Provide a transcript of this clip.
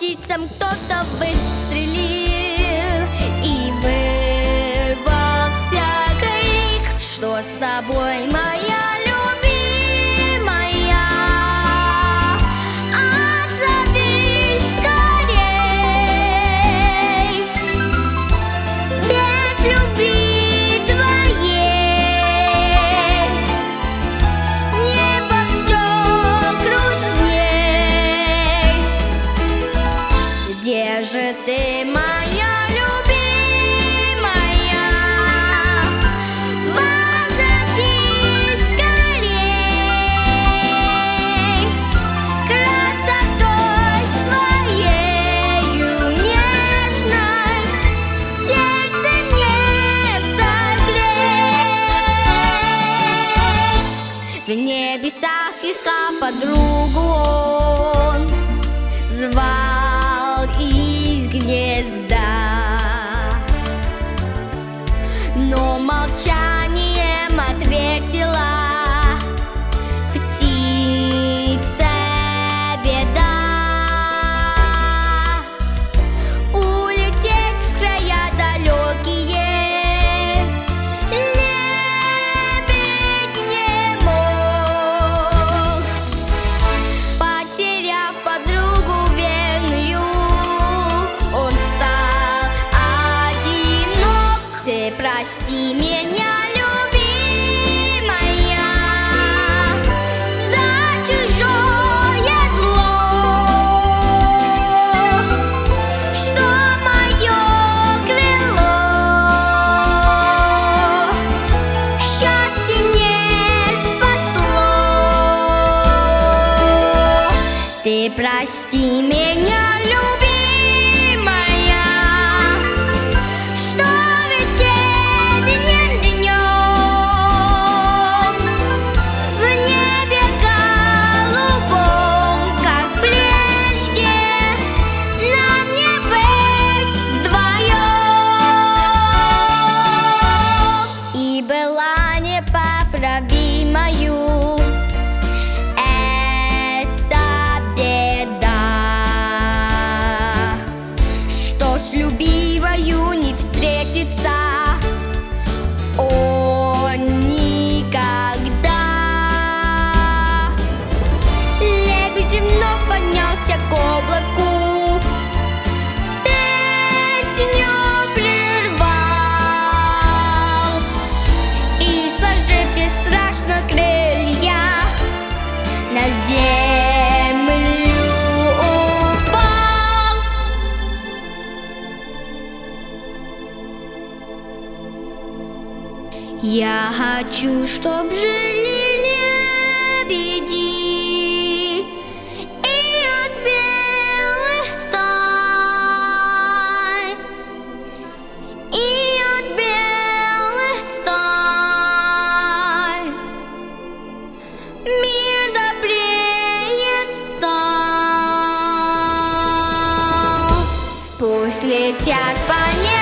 птицам кто-то выстрелил, и вырвался крик: что с тобой, моя любимая? Отзовись скорей. Без любви твоей небо все грустней. Где же ты, моя любимая? Возвратись скорей. Красотой своею нежной сердце не согрей. В небесах искал подругу он, звал из гнезда, но молчанием ответила птице беда. Улететь в края далекие лебедь не мог, потеряв подругу верную, он стал одинок. Ты прости меня, любимая, за чужое зло, что мое крыло счастье не спасло. Ты прости меня, любимая, что весенним днем в небе голубом, как прежде, нам не быть вдвоем. И была непоправимою эта беда, что с любивою не встретится он никогда. Лебедь вновь поднялся к облаку, песню прервал и, сложив бесстрашно крылья, на землю упал. Я хочу, чтоб жили лебеди и от белых стай, и от белых стай мир добрее стал. Пусть летят по небу